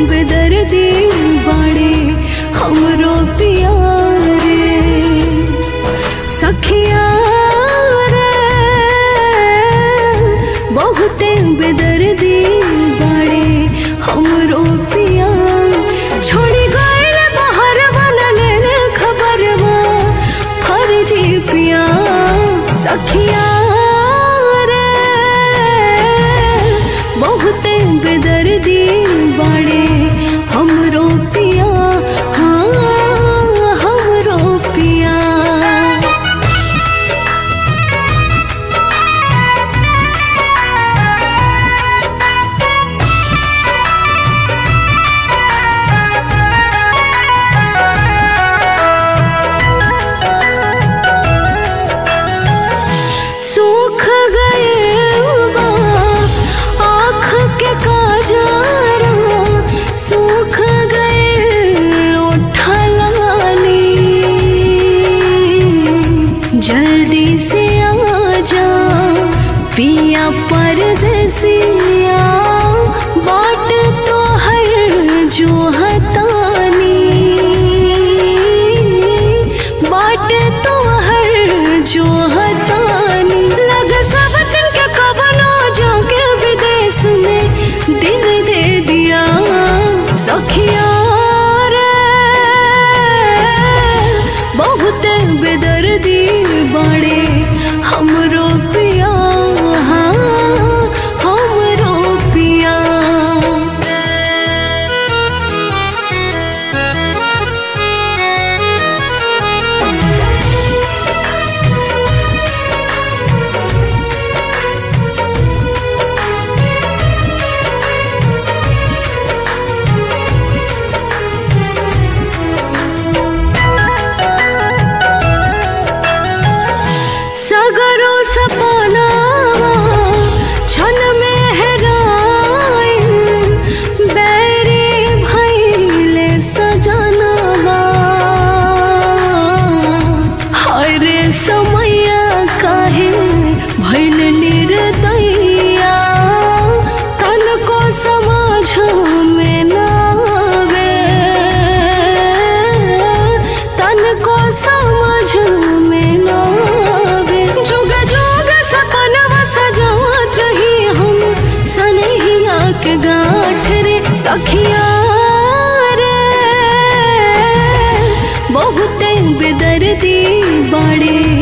बेदर्दी बाड़े हमरो पिया रे सखिया रे बहुते बेदर्दी बाड़े हमरो पिया छोड़ी गए बाहर वाला ले खबरवा फर्जी पिया सखिया रे बहुते बेदर्दी बाड़े हमरो पिया हाँ हमरो पिया। सूख गए बा आँख के काजरा सूख गए ओठा लाली जल्दी से आ जा पिया परदेसिया बाट तो हर जो हतानी बाट तो हर जो हतानी लग सब दिन के कबना जाके विदेश में दिल दे दिया सखिया रे बहुत बेदर्दी बाड़े हमरो पिया हाँ हमरो पिया। सगरो सपना छन में हेराई बैरी भइले सजनवा हाय रे समैया काहे भइल निर्दयिया तनको समझ में ना आवे तनको समझ में ना आवे जुग जुग सपनवा सजावत रही हम सनहिया के गाँठ रे सखिया रे बहुते बेदर्दी बाड़े